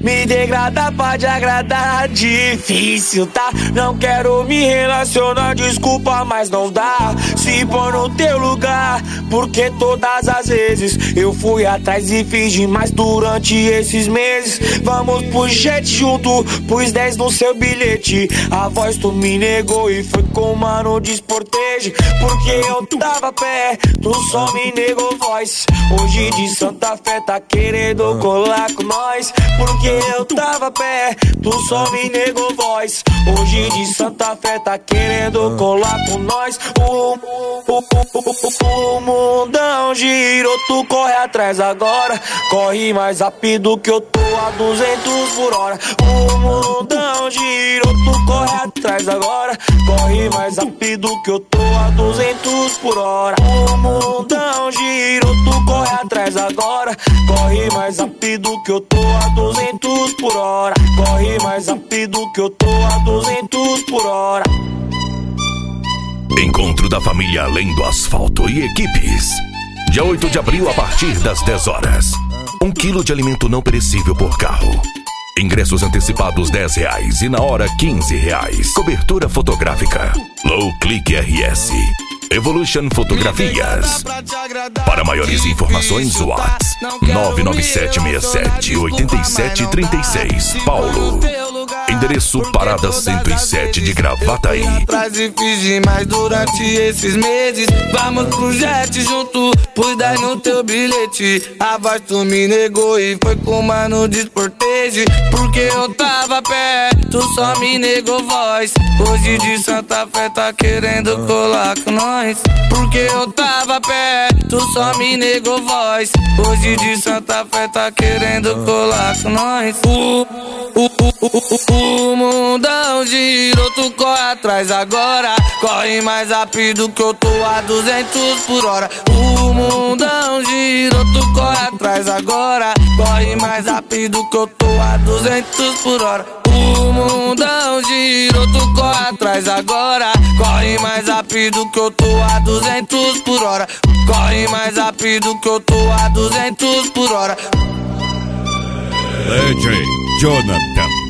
Me degrada pra te agradar, difícil, tá? Não quero me relacionar, desculpa, mas não dá. Se pôr no teu lugar, porque todas as vezes eu fui atrás e fiz demais durante esses meses. Vamos pro jet junto, pus 10 no seu bilhete. A voz tu me negou e foi com o mano desporteje. Porque eu tava perto, só me negou voz. Hoje de Santa Fé tá querendo colar com nós. Porque eu tava perto, só me negou voz. Hoje de Santa Fé tá querendo colar com nós. O mundão girou, tu corre atrás agora. Corre mais rápido que eu tô a 200 por hora. O mundão girou, tu corre atrás agora. Corre mais rápido que eu tô a 200 por hora. O mundão girou, tu corre atrás agora. Corre mais rápido que eu tô a 200 por hora. Corre mais rápido que eu tô a 200 por hora. Encontro da família Além do Asfalto e equipes. Dia 8 de abril a partir das 10 horas. 1 quilo de alimento não perecível por carro. Ingressos antecipados R$10 e na hora R$15. Cobertura fotográfica Low Click RS Evolution Fotografias. Para maiores informações, WhatsApp 997678736 Paulo. Endereço Parada 107 de Gravataí. Atrás e fiz demais durante esses meses. Vamos pro jet junto, pus 10 no teu bilhete. A voz tu me negou e foi com o mano desporteje. Porque eu tava perto, só me negou voz. Hoje de Santa Fé tá querendo colar com nós. Porque eu tava perto, só me negou voz. Hoje de Santa Fé tá querendo colar com nós. O mundão girou, tu corre atrás agora. Corre mais rápido que eu tô a 200 por hora. O mundão girou, tu corre atrás agora. Corre mais rápido que eu tô a 200 por hora. O mundão girou, tu corre atrás agora. Corre mais rápido que eu tô a 200 por hora. Corre mais rápido que eu tô a 200 por hora. DJ Jonathan.